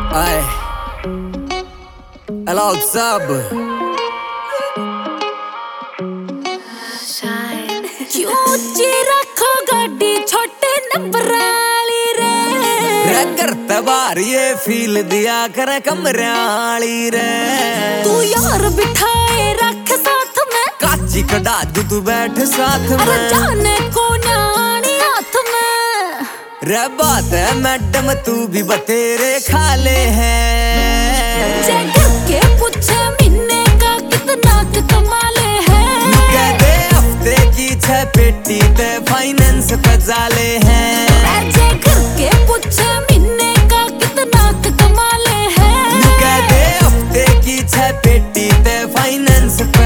आए अलाउड सब क्यों ऊंची रखो गाड़ी छोटे नंबर वाली रे करते बार ये फील दिया करे कमराली रे तू यार बिठाए रख साथ में काची कड़ा तू बैठ साथ में जाने को नानी हाथ में रे बात है मैडम तू भी बतेरे खा ले है चेक के पूछे महीने का कितना कमाले है कह दे हफ्ते की 6 पेटी ते फाइनेंस पे जाले हैं चेक के पूछे महीने का कितना कमाले है कह दे हफ्ते की 6 पेटी ते फाइनेंस पे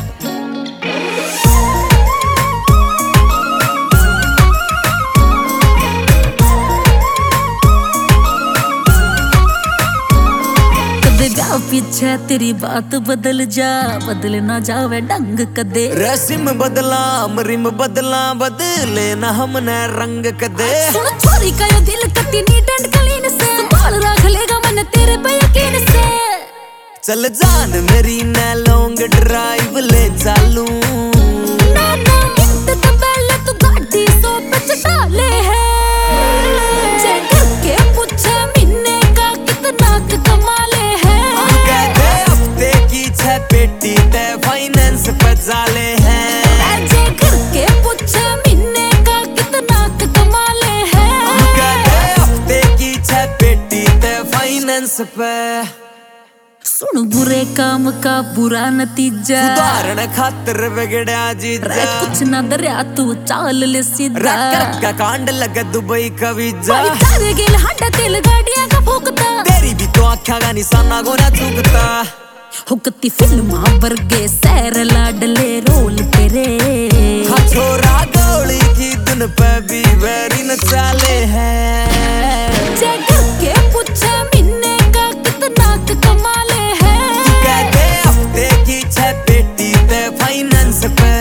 पीछे तेरी बात बदल जा बदल ना जावे ढंग कदे रस्म बदला रिम बदला बदले ना हमने रंग कदे सुन छोरी का ये दिल कती नीट एंड क्लीन से संभाल रख लेगा मन तेरे पे यकीन से चल जान मेरी न लॉन्ग ड्राइव ले चालू ना मिनट तो पहले तू गाड़ी सो पे चढ़ाले है चेक के पूछे महीने का कितना कमाले है हफ्ते की 6 पेटी ते फाइनेंस पे जाले हैं चेक के पूछे महीने का कितना कमाले है हफ्ते की 6 पेटी ते फाइनेंस पे सुन बुरे काम का बुरा नतीजा सुधारण खातर बिगड़ा जीजा कुछ ना दरिया तू चाल ले सीधा का कांड लगा दुबई का वीजा तारे गेल हड्डा तेल गाड़ियां का फूकता तेरी भी तो आँखा का निशाना गोना चूकता हुकती फिल्मा वर्गे सैर लाडले रोल तेरे हाँ छोरा गोली की धुन पे भी वेरी न चाले हैं चेक के पूछे महीने का कितना कमाले है कहते हफ्ते की 6 पेटी ते फाइनेंस पे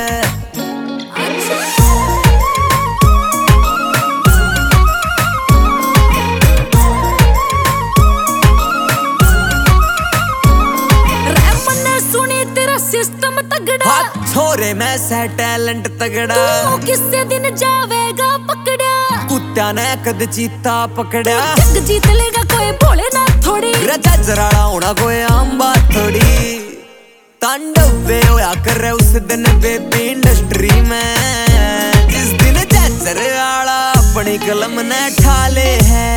सिस्टम तगड़ा छोरे में से टैलेंट तगड़ा तू किससे दिन जावेगा पकड़ा कुत्ता ने कद चीता पकड़ा जग जीत लेगा कोई भोले ना थोड़ी रजा जराड़ा होना कोई आम बात थोड़ी तांडव वे होया करे उस दिन बेबी इंडस्ट्री में जिस दिन जैसर आला अपनी कलम ने ठाले है